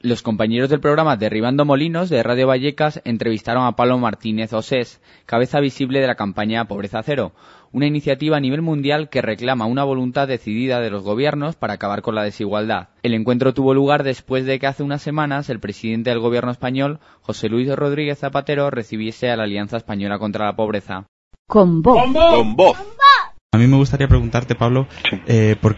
Los compañeros del programa Derribando Molinos de Radio Vallecas entrevistaron a Pablo Martínez Osés, cabeza visible de la campaña Pobreza Cero, una iniciativa a nivel mundial que reclama una voluntad decidida de los gobiernos para acabar con la desigualdad. El encuentro tuvo lugar después de que hace unas semanas el presidente del gobierno español, José Luis Rodríguez Zapatero, recibiese a la Alianza Española contra la Pobreza. Con voz. Con voz. A mí me gustaría preguntarte, Pablo, ¿por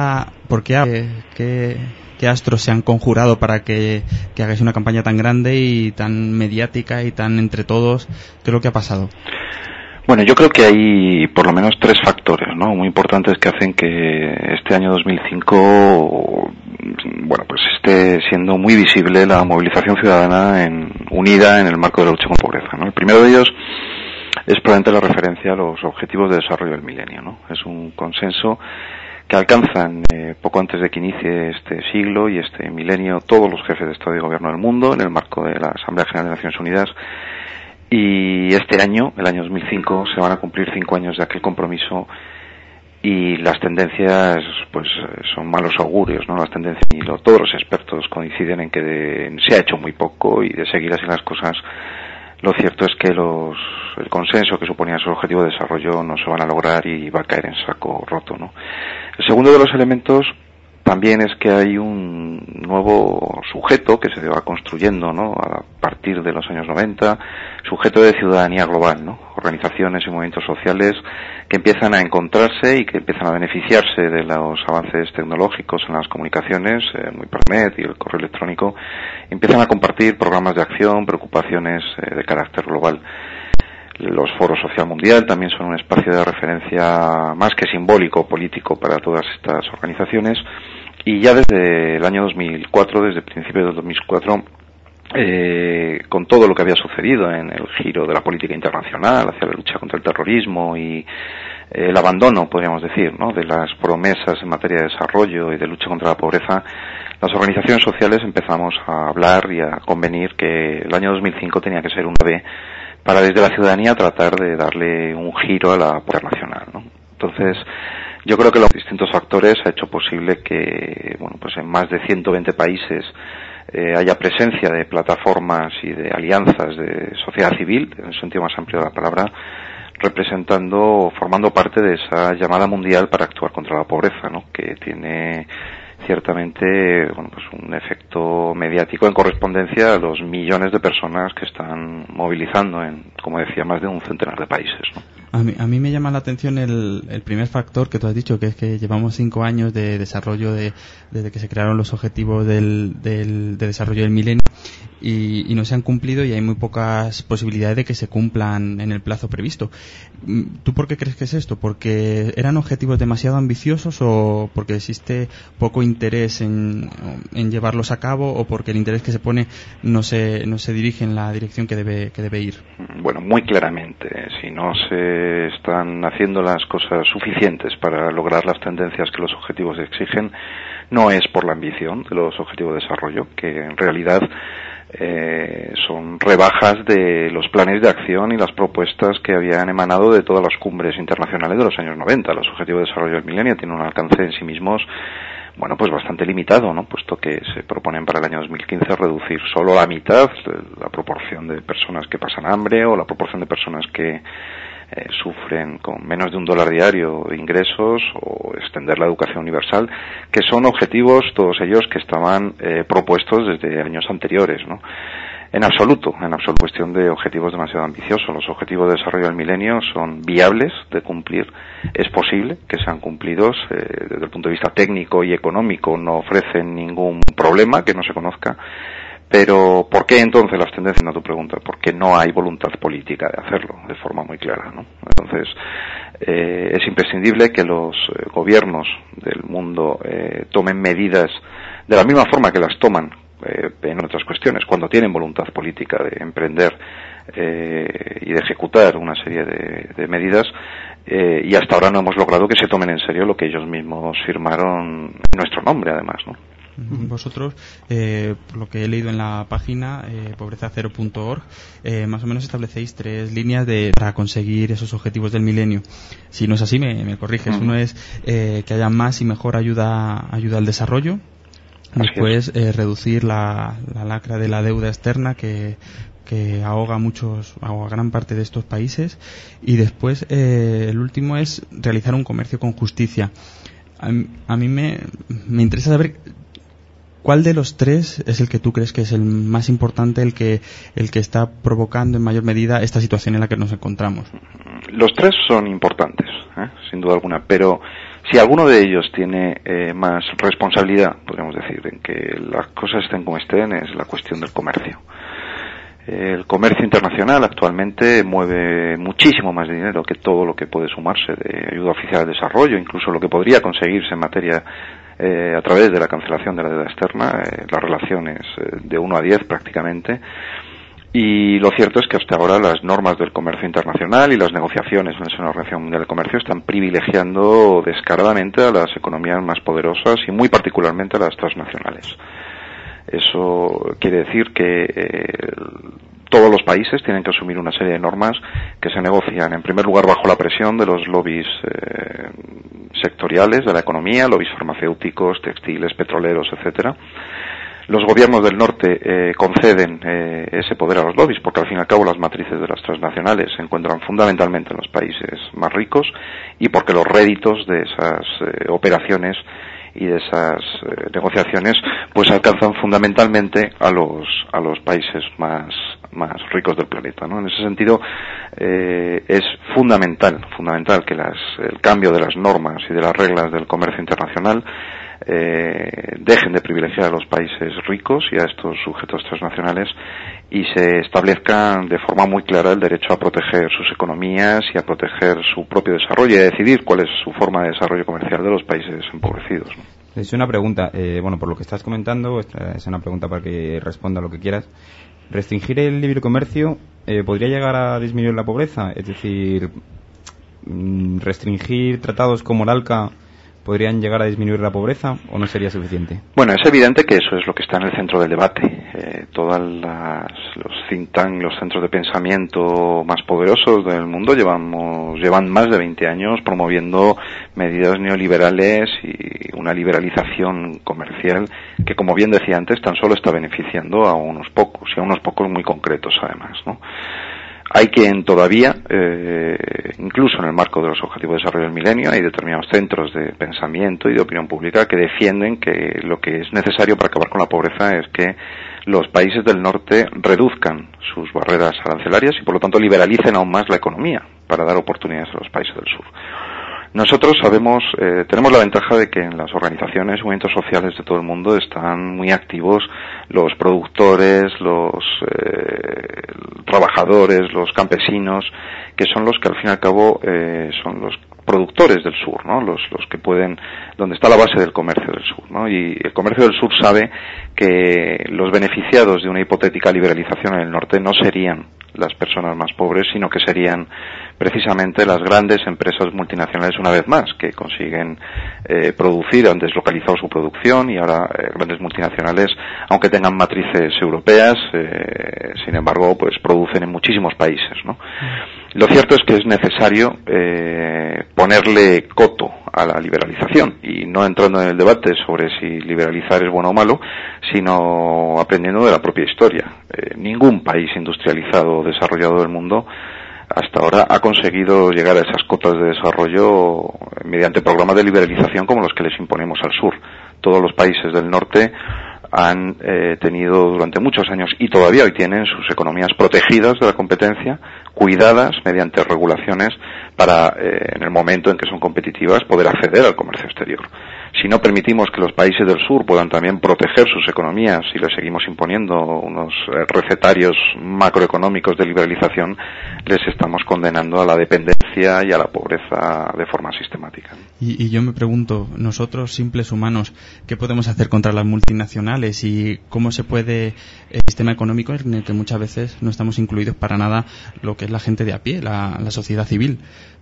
qué astros se han conjurado para que hagáis una campaña tan grande y tan mediática y tan entre todos? ¿Qué es lo que ha pasado? Bueno, yo creo que hay por lo menos 3 factores, ¿no?, muy importantes que hacen que este año 2005, bueno, pues esté siendo muy visible la movilización ciudadana unida en el marco de la lucha contra la pobreza, ¿no? El primero de ellos es probablemente la referencia a los objetivos de desarrollo del milenio, ¿no? Es un consenso que alcanzan poco antes de que inicie este siglo y este milenio todos los jefes de Estado y Gobierno del mundo en el marco de la Asamblea General de Naciones Unidas, y este año, el año 2005, se van a cumplir 5 años de aquel compromiso y las tendencias pues son malos augurios, ¿no? Las tendencias y todos los expertos coinciden en que se ha hecho muy poco y de seguir así las cosas, lo cierto es que el consenso que suponía su objetivo de desarrollo no se van a lograr y va a caer en saco roto, ¿no? El segundo de los elementos también es que hay un nuevo sujeto que se va construyendo, ¿no?, a partir de los años 90, sujeto de ciudadanía global, ¿no? Organizaciones y movimientos sociales que empiezan a encontrarse y que empiezan a beneficiarse de los avances tecnológicos en las comunicaciones, muy Internet y el correo electrónico, empiezan a compartir programas de acción, preocupaciones de carácter global. Los foros social mundial también son un espacio de referencia más que simbólico, político para todas estas organizaciones, y ya desde el año 2004, desde principios del 2004, con todo lo que había sucedido en el giro de la política internacional hacia la lucha contra el terrorismo y el abandono, podríamos decir, ¿no?, de las promesas en materia de desarrollo y de lucha contra la pobreza, las organizaciones sociales empezamos a hablar y a convenir que el año 2005 tenía que ser un B para desde la ciudadanía tratar de darle un giro a la internacional, ¿no? Entonces, yo creo que los distintos factores ha hecho posible que, bueno, pues en más de 120 países haya presencia de plataformas y de alianzas de sociedad civil, en el sentido más amplio de la palabra, formando parte de esa llamada mundial para actuar contra la pobreza, ¿no?, que tiene ciertamente, bueno, pues un efecto mediático en correspondencia a los millones de personas que están movilizando en, como decía, más de un centenar de países, ¿no? A mí me llama la atención el primer factor que tú has dicho, que es que llevamos 5 años de desarrollo desde que se crearon los objetivos de desarrollo del milenio y no se han cumplido y hay muy pocas posibilidades de que se cumplan en el plazo previsto. ¿Tú por qué crees que es esto? ¿Porque eran objetivos demasiado ambiciosos o porque existe poco interés en llevarlos a cabo o porque el interés que se pone no se dirige en la dirección que debe ir? Bueno, muy claramente, si no se están haciendo las cosas suficientes para lograr las tendencias que los objetivos exigen, no es por la ambición de los objetivos de desarrollo, que en realidad son rebajas de los planes de acción y las propuestas que habían emanado de todas las cumbres internacionales de los años 90. Los objetivos de desarrollo del milenio tienen un alcance en sí mismos, bueno, pues bastante limitado, ¿no?, puesto que se proponen para el año 2015 reducir solo la mitad la proporción de personas que pasan hambre o la proporción de personas que sufren con menos de $1 diario de ingresos, o extender la educación universal, que son objetivos todos ellos que estaban propuestos desde años anteriores, ¿no? En absoluto, cuestión de objetivos demasiado ambiciosos. Los objetivos de desarrollo del milenio son viables de cumplir, es posible que sean cumplidos desde el punto de vista técnico y económico, no ofrecen ningún problema que no se conozca. Pero, ¿por qué entonces las tendencias? No, tu pregunta, porque no hay voluntad política de hacerlo de forma muy clara, ¿no? Entonces, es imprescindible que los gobiernos del mundo tomen medidas de la misma forma que las toman en otras cuestiones, cuando tienen voluntad política de emprender y de ejecutar una serie de medidas, y hasta ahora no hemos logrado que se tomen en serio lo que ellos mismos firmaron en nuestro nombre, además, ¿no? Vosotros, por lo que he leído en la página pobreza0.org, más o menos establecéis 3 líneas para conseguir esos objetivos del milenio. Si no es así, me corriges. Uno es que haya más y mejor ayuda al desarrollo. Después, reducir la lacra de la deuda externa que ahoga gran parte de estos países. Y después, el último es realizar un comercio con justicia. A mí me interesa saber cuál de los tres es el que tú crees que es el más importante, el que está provocando en mayor medida esta situación en la que nos encontramos. Los tres son importantes, sin duda alguna, pero si alguno de ellos tiene más responsabilidad, podríamos decir, en que las cosas estén como estén, es la cuestión del comercio. El comercio internacional actualmente mueve muchísimo más dinero que todo lo que puede sumarse de ayuda oficial al desarrollo, incluso lo que podría conseguirse en materia a través de la cancelación de la deuda externa, las relaciones de 1 a 10 prácticamente. Y lo cierto es que hasta ahora las normas del comercio internacional y las negociaciones en la Organización Mundial del Comercio están privilegiando descaradamente a las economías más poderosas y muy particularmente a las transnacionales. Eso quiere decir que todos los países tienen que asumir una serie de normas que se negocian, en primer lugar, bajo la presión de los lobbies sectoriales de la economía, lobbies farmacéuticos, textiles, petroleros, etcétera. Los gobiernos del norte conceden ese poder a los lobbies porque al fin y al cabo las matrices de las transnacionales se encuentran fundamentalmente en los países más ricos y porque los réditos de esas operaciones y de esas negociaciones pues alcanzan fundamentalmente a los países más ricos del planeta, ¿no? En ese sentido es fundamental que el cambio de las normas y de las reglas del comercio internacional dejen de privilegiar a los países ricos y a estos sujetos transnacionales y se establezcan de forma muy clara el derecho a proteger sus economías y a proteger su propio desarrollo y a decidir cuál es su forma de desarrollo comercial de los países empobrecidos, ¿no? Es una pregunta, por lo que estás comentando, es una pregunta para que responda lo que quieras. ¿Restringir el libre comercio podría llegar a disminuir la pobreza? Es decir, ¿restringir tratados como el ALCA podrían llegar a disminuir la pobreza o no sería suficiente? Bueno, es evidente que eso es lo que está en el centro del debate. Todos los think tanks, los centros de pensamiento más poderosos del mundo llevan más de 20 años promoviendo medidas neoliberales y una liberalización comercial que, como bien decía antes, tan solo está beneficiando a unos pocos y a unos pocos muy concretos además, ¿no? Hay quien todavía, incluso en el marco de los Objetivos de Desarrollo del Milenio, hay determinados centros de pensamiento y de opinión pública que defienden que lo que es necesario para acabar con la pobreza es que los países del norte reduzcan sus barreras arancelarias y por lo tanto liberalicen aún más la economía para dar oportunidades a los países del sur. Nosotros tenemos la ventaja de que en las organizaciones y movimientos sociales de todo el mundo están muy activos los productores, los trabajadores, los campesinos, que son los que al fin y al cabo son los productores del sur, ¿no? Los que pueden, donde está la base del comercio del sur, ¿no? Y el comercio del sur sabe que los beneficiados de una hipotética liberalización en el norte no serían las personas más pobres, sino que serían precisamente las grandes empresas multinacionales una vez más, que consiguen producir, han deslocalizado su producción y ahora grandes multinacionales, aunque tengan matrices europeas, sin embargo, pues producen en muchísimos países, ¿no? Lo cierto es que es necesario ponerle coto a la liberalización y no entrando en el debate sobre si liberalizar es bueno o malo, sino aprendiendo de la propia historia. Ningún país industrializado o desarrollado del mundo hasta ahora ha conseguido llegar a esas cotas de desarrollo mediante programas de liberalización como los que les imponemos al sur. Todos los países del norte han tenido durante muchos años y todavía hoy tienen sus economías protegidas de la competencia, cuidadas mediante regulaciones para, en el momento en que son competitivas, poder acceder al comercio exterior. Si no permitimos que los países del sur puedan también proteger sus economías y les seguimos imponiendo unos recetarios macroeconómicos de liberalización, les estamos condenando a la dependencia y a la pobreza de forma sistemática. Y yo me pregunto, nosotros, simples humanos, ¿qué podemos hacer contra las multinacionales y cómo se puede el sistema económico en el que muchas veces no estamos incluidos para nada lo que es la gente de a pie, la sociedad civil?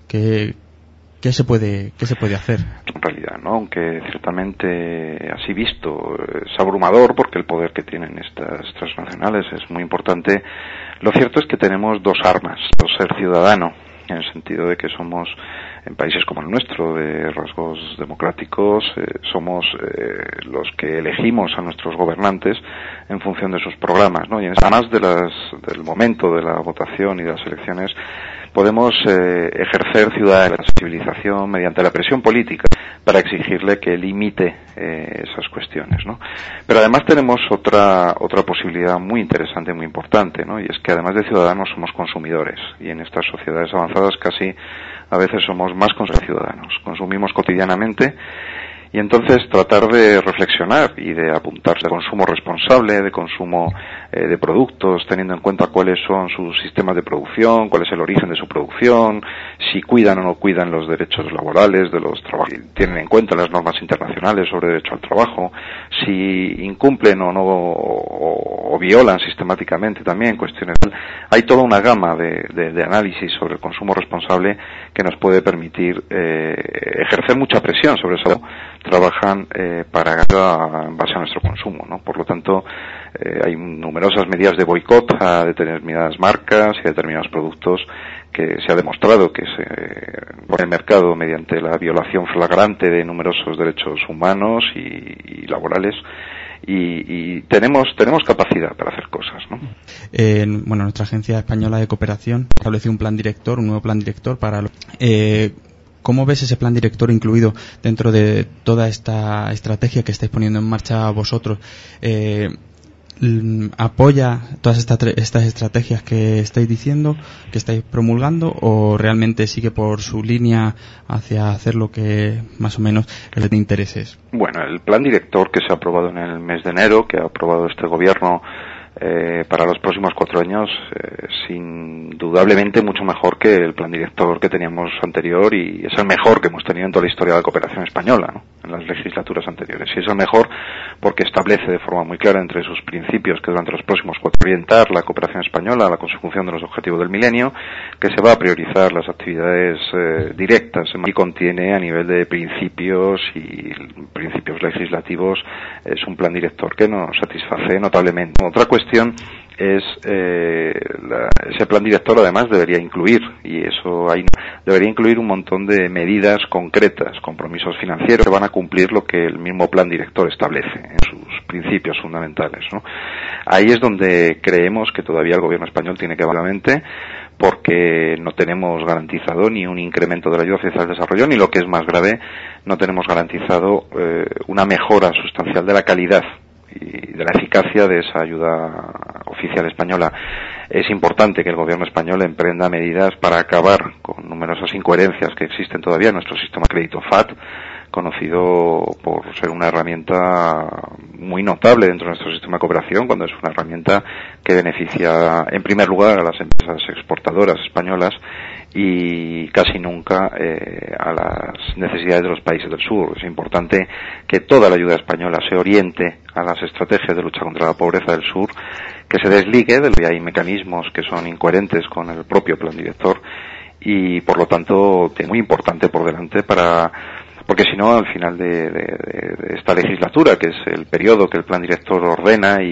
¿Qué se puede hacer? En realidad, ¿no? Aunque ciertamente así visto es abrumador porque el poder que tienen estas transnacionales es muy importante, lo cierto es que tenemos dos armas, ser ciudadano en el sentido de que somos, en países como el nuestro, de rasgos democráticos, somos los que elegimos a nuestros gobernantes en función de sus programas, ¿no? Y además del momento de la votación y de las elecciones, podemos ejercer ciudadana sensibilización mediante la presión política para exigirle que limite esas cuestiones, ¿no? Pero además tenemos otra posibilidad muy interesante, muy importante, ¿no? Y es que además de ciudadanos somos consumidores, y en estas sociedades avanzadas casi a veces somos más ciudadanos, consumimos cotidianamente. Y entonces tratar de reflexionar y de apuntarse a consumo responsable, de consumo de productos, teniendo en cuenta cuáles son sus sistemas de producción, cuál es el origen de su producción, si cuidan o no cuidan los derechos laborales de los trabajadores, tienen en cuenta las normas internacionales sobre derecho al trabajo, si incumplen o no o violan sistemáticamente también cuestiones. Hay toda una gama de análisis sobre el consumo responsable que nos puede permitir ejercer mucha presión sobre eso. Trabajan para en base a nuestro consumo, ¿no? Por lo tanto, hay numerosas medidas de boicot a determinadas marcas y a determinados productos que se ha demostrado que se pone en el mercado mediante la violación flagrante de numerosos derechos humanos y laborales. Y tenemos capacidad para hacer cosas, ¿no? Nuestra Agencia Española de Cooperación estableció un nuevo plan director para ¿cómo ves ese plan director incluido dentro de toda esta estrategia que estáis poniendo en marcha vosotros? ¿Apoya todas estas estrategias que estáis diciendo, que estáis promulgando, o realmente sigue por su línea hacia hacer lo que más o menos es de intereses? Bueno, el plan director que se ha aprobado en el mes de enero, que ha aprobado este gobierno para los próximos 4 años, es indudablemente mucho mejor que el plan director que teníamos anterior, y es el mejor que hemos tenido en toda la historia de la cooperación española, ¿no? En las legislaturas anteriores. Y es el mejor porque establece de forma muy clara entre sus principios que durante los próximos 4 orientar la cooperación española a la consecución de los objetivos del milenio, que se va a priorizar las actividades directas, y contiene a nivel de principios y principios legislativos, es un plan director que nos satisface notablemente. Otra cuestión es ese plan director además debería incluir, debería incluir un montón de medidas concretas, compromisos financieros que van a cumplir lo que el mismo plan director establece en sus principios fundamentales, ¿no? Ahí es donde creemos que todavía el gobierno español tiene que valorarmente, porque no tenemos garantizado ni un incremento de la ayuda oficial al desarrollo, ni lo que es más grave, no tenemos garantizado una mejora sustancial de la calidad y de la eficacia de esa ayuda oficial española. Es importante que el gobierno español emprenda medidas para acabar con numerosas incoherencias que existen todavía en nuestro sistema de crédito FAT, conocido por ser una herramienta muy notable dentro de nuestro sistema de cooperación, cuando es una herramienta que beneficia en primer lugar a las empresas exportadoras españolas y casi nunca a las necesidades de los países del sur. Es importante que toda la ayuda española se oriente a las estrategias de lucha contra la pobreza del sur, que se desligue de que hay mecanismos que son incoherentes con el propio plan director, y por lo tanto es muy importante por delante porque si no, al final de esta legislatura, que es el periodo que el plan director ordena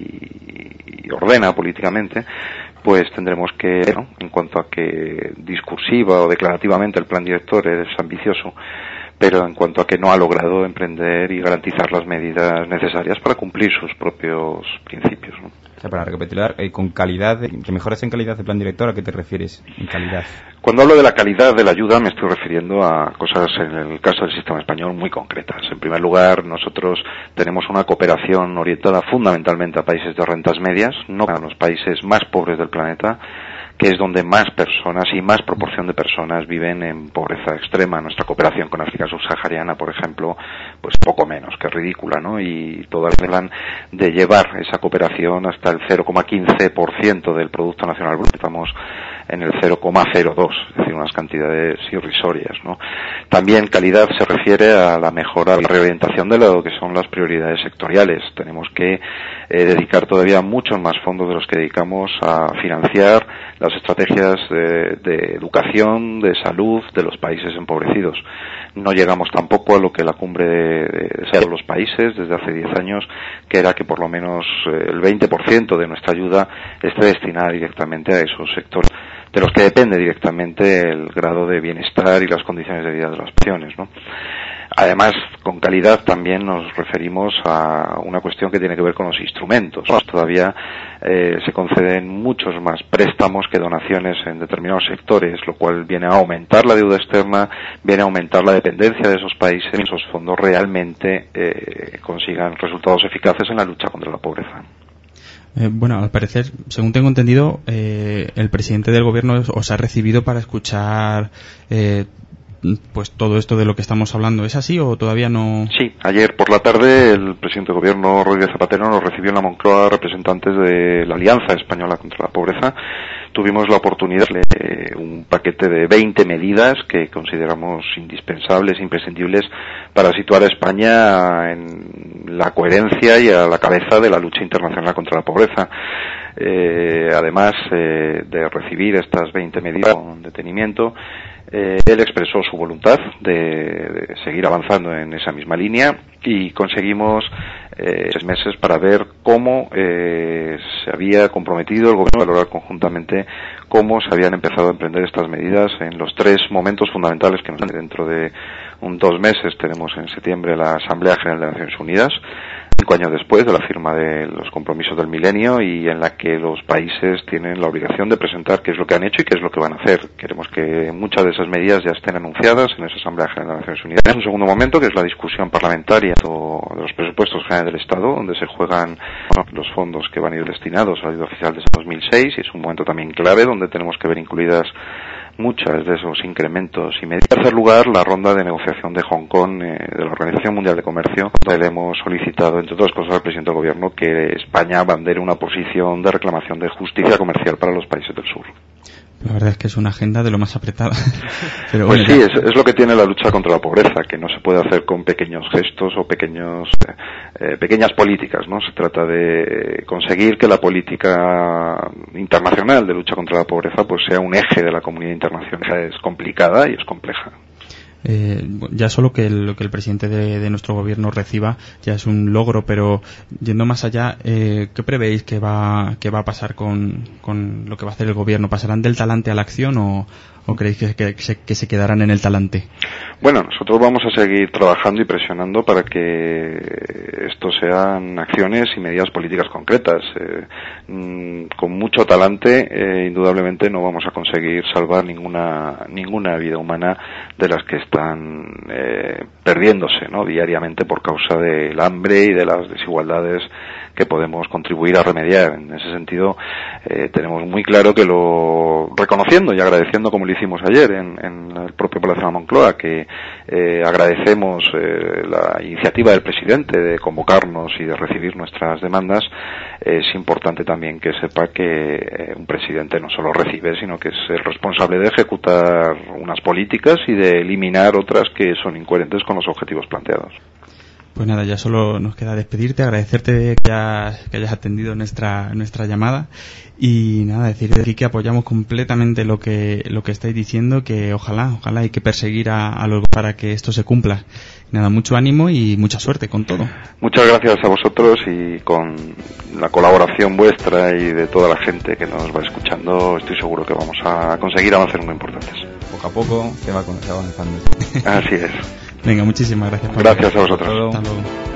y ordena políticamente, pues tendremos que, ¿no?, en cuanto a que discursiva o declarativamente el plan director es ambicioso, pero en cuanto a que no ha logrado emprender y garantizar las medidas necesarias para cumplir sus propios principios, ¿no? O sea, para recapitular, con calidad, que mejoras en calidad del plan director, ¿a qué te refieres en calidad? Cuando hablo de la calidad de la ayuda me estoy refiriendo a cosas, en el caso del sistema español, muy concretas. En primer lugar, nosotros tenemos una cooperación orientada fundamentalmente a países de rentas medias, no a los países más pobres del planeta, que es donde más personas y más proporción de personas viven en pobreza extrema. Nuestra cooperación con África subsahariana, por ejemplo, pues poco menos que ridícula, ¿no? Y todo el plan de llevar esa cooperación hasta el 0,15% del Producto Nacional Bruto. Estamos en el 0,02, es decir, unas cantidades irrisorias, ¿no? También calidad se refiere a la mejora, a la reorientación de lo que son las prioridades sectoriales. Tenemos que dedicar todavía muchos más fondos de los que dedicamos a financiar las estrategias de educación, de salud de los países empobrecidos. No llegamos tampoco a lo que la cumbre de los países desde hace 10 años, que era que por lo menos el 20% de nuestra ayuda esté destinada directamente a esos sectores. los que depende directamente el grado de bienestar y las condiciones de vida de las naciones, ¿no? Además, con calidad también nos referimos a una cuestión que tiene que ver con los instrumentos. Todavía se conceden muchos más préstamos que donaciones en determinados sectores, lo cual viene a aumentar la deuda externa, viene a aumentar la dependencia de esos países y esos fondos realmente consigan resultados eficaces en la lucha contra la pobreza. Bueno, al parecer, según tengo entendido, el presidente del gobierno os ha recibido para escuchar pues todo esto de lo que estamos hablando. ¿Es así o todavía no? Sí, ayer por la tarde el presidente del gobierno, Rodríguez Zapatero, nos recibió en la Moncloa representantes de la Alianza Española contra la Pobreza. Tuvimos la oportunidad de un paquete de 20 medidas que consideramos indispensables, imprescindibles para situar a España en la coherencia y a la cabeza de la lucha internacional contra la pobreza. Además de recibir estas 20 medidas con detenimiento, él expresó su voluntad de seguir avanzando en esa misma línea y conseguimos 6 meses para ver cómo se había comprometido el gobierno a valorar conjuntamente cómo se habían empezado a emprender estas medidas en los 3 momentos fundamentales que nos dan. Dentro de 2 meses tenemos en septiembre la Asamblea General de Naciones Unidas, 5 años después de la firma de los compromisos del milenio, y en la que los países tienen la obligación de presentar qué es lo que han hecho y qué es lo que van a hacer. Queremos que muchas de esas medidas ya estén anunciadas en esa Asamblea General de Naciones Unidas. En un segundo momento, que es la discusión parlamentaria de los presupuestos generales del Estado, donde se juegan los fondos que van a ir destinados a la ayuda oficial desde 2006, y es un momento también clave donde tenemos que ver incluidas muchas de esos incrementos y medidas. En tercer lugar, la ronda de negociación de Hong Kong de la Organización Mundial de Comercio, donde le hemos solicitado, entre otras cosas, al presidente del gobierno que España abandere una posición de reclamación de justicia comercial para los países del sur. La verdad es que es una agenda de lo más apretada. Pero pues sí, es lo que tiene la lucha contra la pobreza, que no se puede hacer con pequeños gestos o pequeñas políticas, ¿no? Se trata de conseguir que la política internacional de lucha contra la pobreza pues sea un eje de la comunidad internacional. Es complicada y es compleja. Ya solo que lo que el presidente de nuestro gobierno reciba ya es un logro, pero yendo más allá, ¿qué prevéis que va a pasar con lo que va a hacer el gobierno? ¿Pasarán del talante a la acción o creéis que se quedarán en el talante? Bueno, nosotros vamos a seguir trabajando y presionando para que esto sean acciones y medidas políticas concretas. Con mucho talante, indudablemente no vamos a conseguir salvar ninguna vida humana de las que están perdiéndose, ¿no?, diariamente por causa del hambre y de las desigualdades que podemos contribuir a remediar. En ese sentido, tenemos muy claro que reconociendo y agradeciendo, como lo hicimos ayer en el propio Palacio de la Moncloa, que agradecemos la iniciativa del presidente de convocarnos y de recibir nuestras demandas, es importante también que sepa que un presidente no solo recibe, sino que es el responsable de ejecutar unas políticas y de eliminar otras que son incoherentes con los objetivos planteados. Pues nada, ya solo nos queda despedirte, agradecerte que hayas atendido nuestra llamada y nada, decirte aquí que apoyamos completamente lo que estáis diciendo, que ojalá hay que perseguir a los para que esto se cumpla. Nada, mucho ánimo y mucha suerte con todo. Muchas gracias a vosotros, y con la colaboración vuestra y de toda la gente que nos va escuchando, estoy seguro que vamos a conseguir avances muy importantes. Poco a poco se va avanzando. Así es. Venga, muchísimas gracias. Gracias a vosotros. Hasta luego.